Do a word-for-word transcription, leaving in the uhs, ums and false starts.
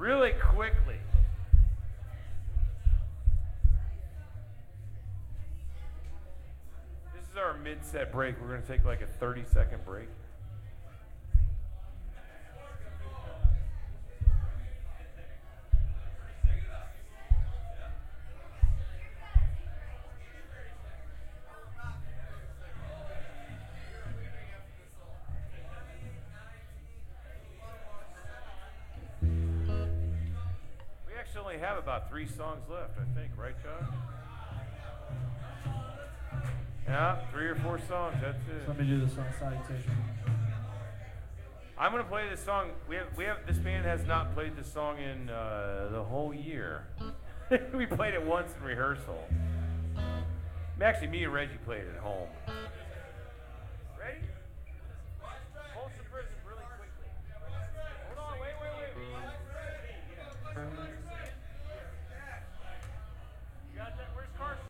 really quickly. This is our mid-set break. We're going to take like a thirty-second break. We actually only have about three songs left, I think, right, Josh? Yeah, three or four songs. That's it. So let me do this on salutation. I'm gonna play this song. We have, we have. This band has not played this song in uh, the whole year. We played it once in rehearsal. Actually, me and Reggie played it at home.